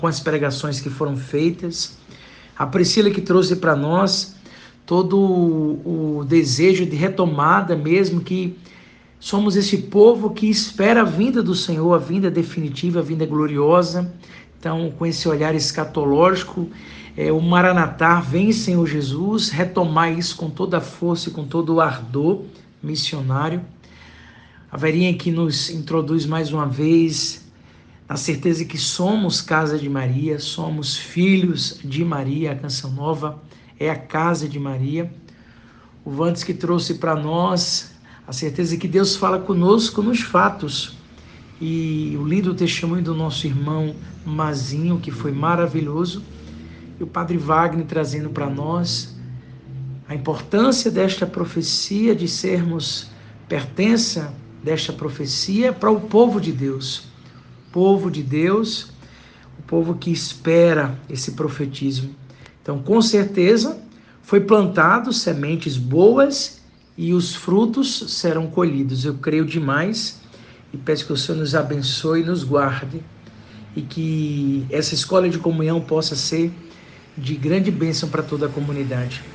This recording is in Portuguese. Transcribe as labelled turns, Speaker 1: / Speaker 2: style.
Speaker 1: com as pregações que foram feitas. A Priscila que trouxe para nós todo o desejo de retomada mesmo, que somos esse povo que espera a vinda do Senhor, a vinda definitiva, a vinda gloriosa. Então, com esse olhar escatológico, o Maranatá, vem Senhor Jesus, retomar isso com toda a força e com todo o ardor missionário. A Verinha que nos introduz mais uma vez na certeza que somos casa de Maria, somos filhos de Maria. A canção nova é a casa de Maria. O Vantes que trouxe para nós a certeza que Deus fala conosco nos fatos. E o lindo testemunho do nosso irmão Mazinho, que foi maravilhoso. E o Padre Wagner trazendo para nós a importância desta profecia, de sermos pertença desta profecia para o povo de Deus. Povo de Deus, o povo que espera esse profetismo. Então, com certeza, foi plantado sementes boas e os frutos serão colhidos. Eu creio demais e peço que o Senhor nos abençoe e nos guarde e que essa escola de comunhão possa ser de grande bênção para toda a comunidade.